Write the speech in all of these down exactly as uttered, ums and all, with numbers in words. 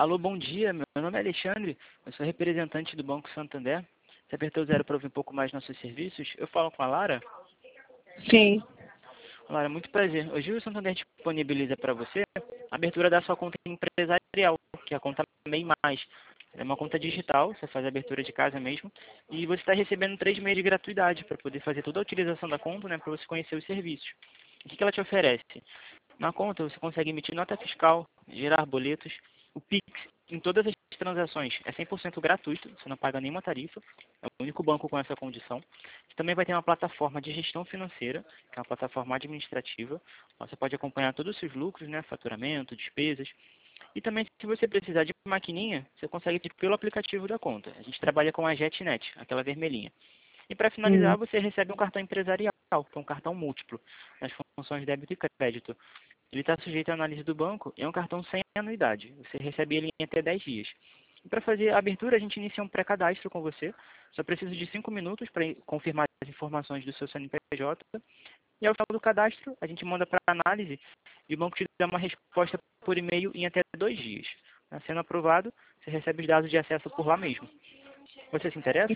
Alô, bom dia. Meu nome é Alexandre. Eu sou representante do Banco Santander. Você apertou zero para ouvir um pouco mais nossos serviços. Eu falo com a Lara. Sim. Lara, muito prazer. Hoje o Santander disponibiliza para você a abertura da sua conta empresarial, que é a conta MEI Mais. É uma conta digital, você faz a abertura de casa mesmo, e você está recebendo três meses de gratuidade para poder fazer toda a utilização da conta, né, para você conhecer os serviços. O que que ela te oferece? Na conta você consegue emitir nota fiscal, gerar boletos, o Pix em todas as transações é cem por cento gratuito, você não paga nenhuma tarifa, é o único banco com essa condição. Você também vai ter uma plataforma de gestão financeira, que é uma plataforma administrativa, você pode acompanhar todos os seus lucros, né, faturamento, despesas. E também, se você precisar de maquininha, você consegue pedir pelo aplicativo da conta. A gente trabalha com a JetNet, aquela vermelhinha. E para Hum. finalizar, você recebe um cartão empresarial, que é um cartão múltiplo, nas funções débito e crédito. Ele está sujeito à análise do banco e é um cartão sem anuidade. Você recebe ele em até dez dias. E para fazer a abertura, a gente inicia um pré-cadastro com você. Só precisa de cinco minutos para confirmar as informações do seu C N P J. E ao final do cadastro, a gente manda para análise e o banco te dá uma resposta por e-mail em até dois dias. Sendo aprovado, você recebe os dados de acesso por lá mesmo. Você se interessa?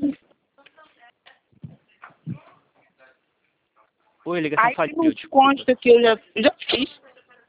Oi, a ligação Aí falhou, não desculpa. consta que eu já, já fiz.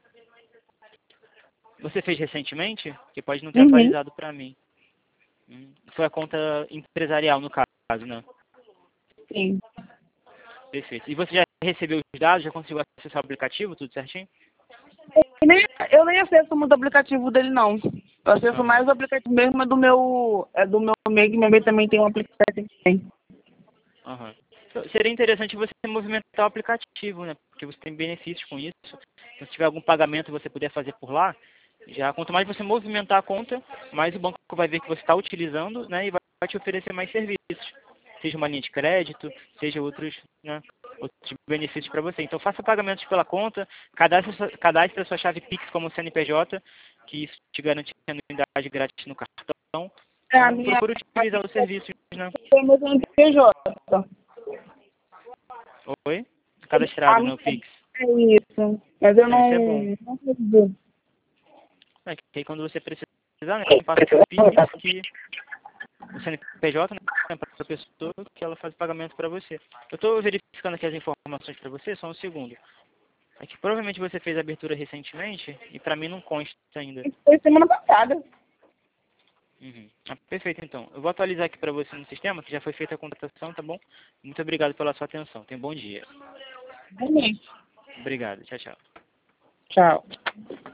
Você fez recentemente? Que pode não ter Uhum. atualizado para mim. Hum, Foi a conta empresarial, no caso, né? Sim. Perfeito. E você já recebeu os dados? Já conseguiu acessar o aplicativo? Tudo certinho? Eu nem, eu nem acesso muito o aplicativo dele, não. Eu acesso Aham. mais o aplicativo mesmo é do meu. É do meu MEI, que meu MEI também tem um aplicativo também. Aham. Então, seria interessante você movimentar o aplicativo, né? Porque você tem benefícios com isso. Se tiver algum pagamento que você puder fazer por lá, já quanto mais você movimentar a conta, mais o banco vai ver que você está utilizando, né? E vai te oferecer mais serviços. Seja uma linha de crédito, seja outros, né, outros benefícios para você. Então faça pagamentos pela conta, cadastre, a sua- cadastre a sua chave Pix como C N P J, que isso te garante anuidade grátis no cartão. É, a Então minha. procure utilizar os serviços, né? É meu C N P J. Oi? A Cadastrado minha no Pix. é isso. Mas eu É, isso não. é bom. Não sei dizer. É, que aí quando você precisar, né, você passa o Pix que o C N P J, né, para a pessoa que ela faz o pagamento para você. Eu estou verificando aqui as informações para você, só um segundo. É que provavelmente você fez a abertura recentemente e para mim não consta ainda. Isso foi semana passada. Uhum. Ah, perfeito, então. Eu vou atualizar aqui para você no sistema, que já foi feita a contratação, tá bom? Muito obrigado pela sua atenção. Tenha um bom dia. Realmente. Obrigado. Tchau, tchau. Tchau.